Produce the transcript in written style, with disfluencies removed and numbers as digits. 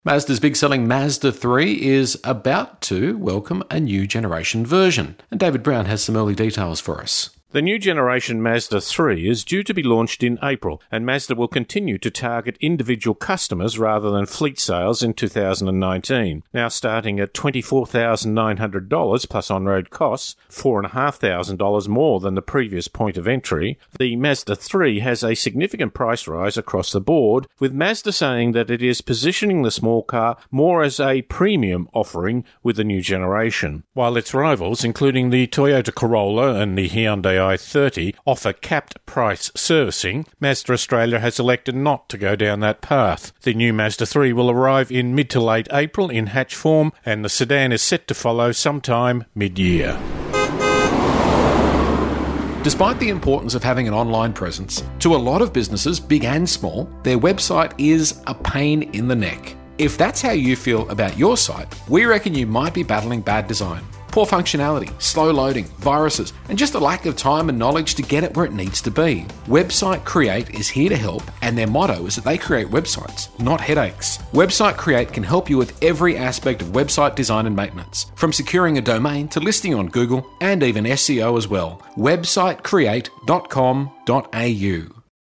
Mazda's big-selling Mazda 3 is about to welcome a new generation version, and David Brown has some early details for us. The new generation Mazda 3 is due to be launched in April, and Mazda will continue to target individual customers rather than fleet sales in 2019. Now starting at $24,900 plus on-road costs, $4,500 more than the previous point of entry, the Mazda 3 has a significant price rise across the board, with Mazda saying that it is positioning the small car more as a premium offering with the new generation. While its rivals, including the Toyota Corolla and the Hyundai i30, offer capped price servicing, Mazda Australia has elected not to go down that path. The new Mazda 3 will arrive in mid to late April in hatch form, and the sedan is set to follow sometime mid-year. Despite the importance of having an online presence, to a lot of businesses, big and small, their website is a pain in the neck. If that's how you feel about your site, we reckon you might be battling bad design. Poor functionality, slow loading, viruses, and just a lack of time and knowledge to get it where it needs to be. Website Create is here to help, and their motto is that they create websites, not headaches. Website Create can help you with every aspect of website design and maintenance, from securing a domain to listing on Google and even SEO as well. websitecreate.com.au